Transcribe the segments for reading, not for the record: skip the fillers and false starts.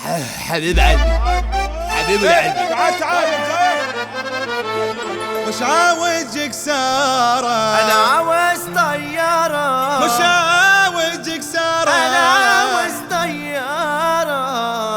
حبيب قلبي حبيب قلبي تعال تعال مش عاوزك سارة، انا عاوز طيارة، مش عاوزك سارة، انا عاوز طيارة.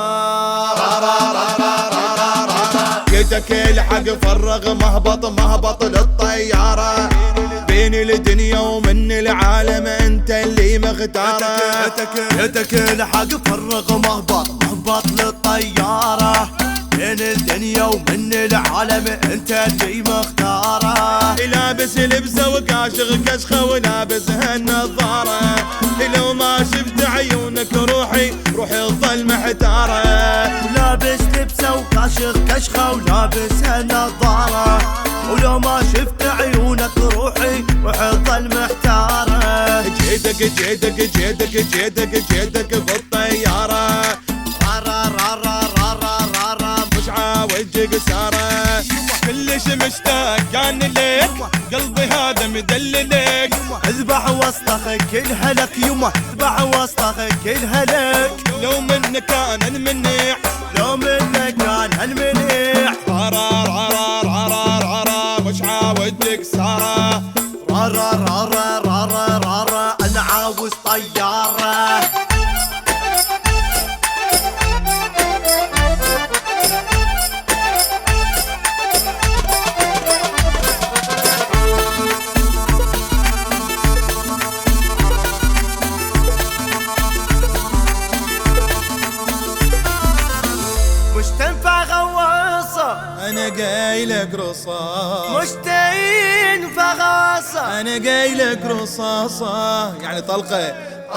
يدك الحق فرغ مهبط للطيارة، بين الدنيا ومن العالم انت اللي مختاره. يدك الحق فرغ مهبط للطيارة، بين الدنيا ومن العالم انت اللي مختاره. لابس لبسه وكاشغ كشخه ولابس هالنظاره، لو ما شفت عيونك روحي تظل محتاره. لابس لبسه وكاشغ كشخه ولابس هالنظاره، ولو ما شفت عيونك روحي تظل محتاره. جيدك بالطياره، مش عاوجك ساره. كلش مشتاق كان لك قلبي هذا مدللك، اذبح وسطك الهلك يما، اذبح وسطك الهلك. لو منك كان المنيح، لو منك كان المنيح. مش عاوجك ساره. انا عاوز طياره. مش تنفع غواصة، انا جايلك رصاص، مش تنفع غواصة. انا جايلك رصاصة، يعني طلقة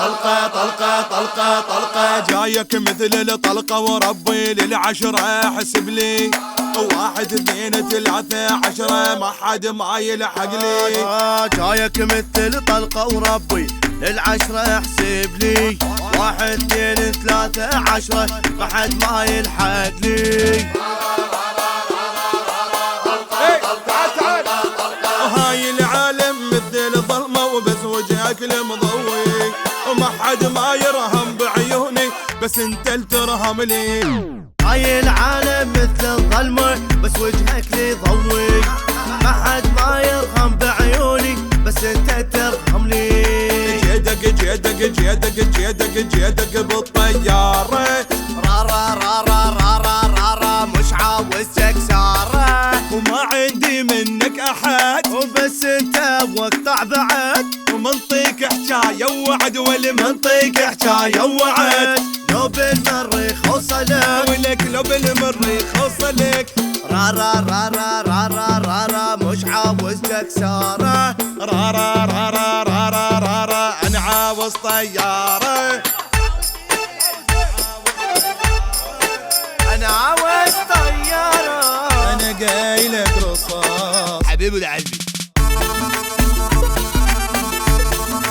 جايك مثل الطلقة، وربي للعشرة حسب لي 1 2 3 10 ما حد ما يلحق لي. جايك مثل طلقة وربي للعشرة احسب لي 1 2 3 10 ما حد ما يلحق لي. تعال وهاي العالم مثل ظلمة وبس وجهك المضوي، وما حد ما يرهم بعيوني بس انت اللي ترهم لي. هاي العالم مثل الظلمة بس وجهك لي ضوي، ما حد ما يرهم بعيوني بس انت ترهم لي. جيدك بالطيارة، مش عاوزك سارة، وما عندي منك احد وبس انت وقطع بعد. ومنطيك حكاية ووعد، والمنطيك حكاية ووعد. لو بالمريخ وصلك ولك لو بالمريخ وصلك، مش عاوزك سارة. انا عاوز طيارة، انا عاوز طيارة. انا جايلك رصاص. حبيب قلبي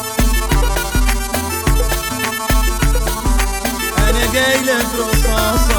انا جايلك رصاص.